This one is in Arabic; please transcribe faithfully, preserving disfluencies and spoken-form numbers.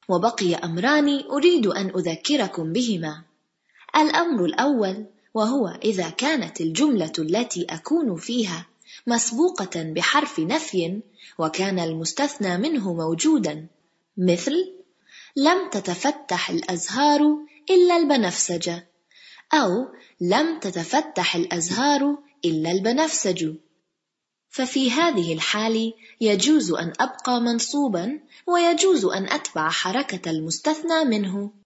وبقي أمران أريد أن أذكركم بهما. الأمر الأول، وهو إذا كانت الجملة التي أكون فيها مسبوقة بحرف نفي وكان المستثنى منه موجودا، مثل لم تتفتح الأزهار إلا البنفسج، أو لم تتفتح الأزهار إلا البنفسج، ففي هذه الحال يجوز أن أبقى منصوبا ويجوز أن أتبع حركة المستثنى منه.